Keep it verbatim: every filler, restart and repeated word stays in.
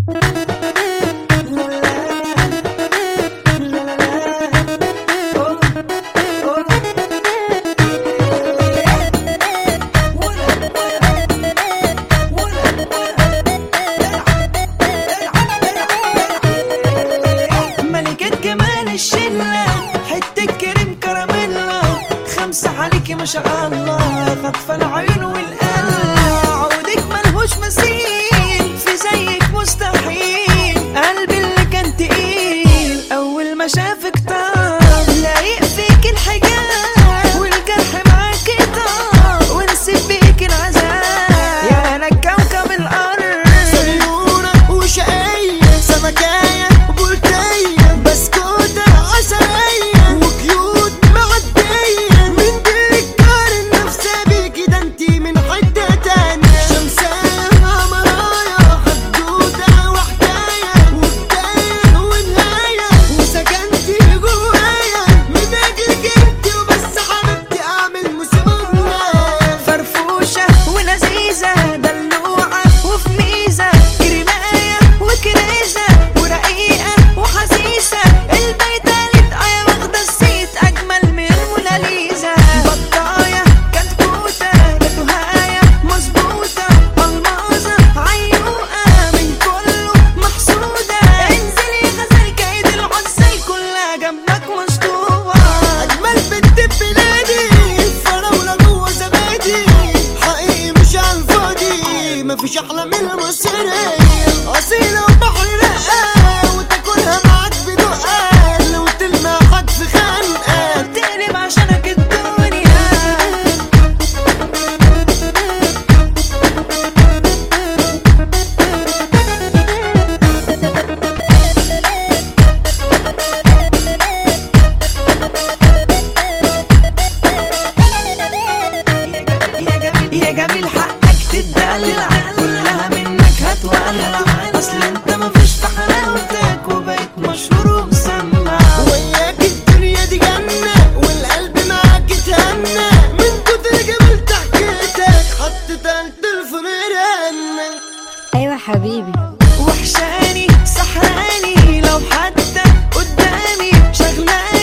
عليكي ما شاء الله خطف العين والقلب، عودك ملهوش مثيل في زيك مستحيل، قلبي اللي كان تقيل اول ما شافك طار، لايق فيك الحجاب والجرح معاكي طار، ونسيب بيك العذاب يا انا كوكب الارض، سيورة وشقية سمكاية وبلطية بسكوتة عسلية وكيوت معدية، من بيكار نفسها بيكي ده انتي من حتة تانية، شمسية قمراية حدوتة وحكاية وبداية ونهاية، وسكنتي جوايا من اجلك انتي وبس حبيبتي اعمل مسابقة، فرفوشة ولذيذة دلوعة وفي ميزة، كريماية وكريزة ورقيقة وحسيسة، البيتالت ايا واخدة الصيت اجمل من الموناليزا، بطاية كتكوتة جاتوهاية مظبوطة الماظة عيوقة من كله محسودة، انزلي غزل كايد العزل كلها جنبك مسطوبة، اجمل بنت ببلادي الفراولة جوه زبادي، حقيقي مش عالفاضي مفيش احلى من المصرية، اصيلة وبحر رقة وتاكلها معاك بدقة، لو تلمحك في خنقة تقلب عشانك الدنيا. يا جميل يا جميل حقك تتدلع، كلها منك هتولع، اصل انت مفيش في حلاوتك وبقيت مشهور ومسمع، وياك الدنيا دي جنة والقلب معاك اتهنى، من كتر جمال ضحكتك حطيت التليفون يرن. ايوه حبيبي وحشاني سحراني لو حتى قدامي شغلاني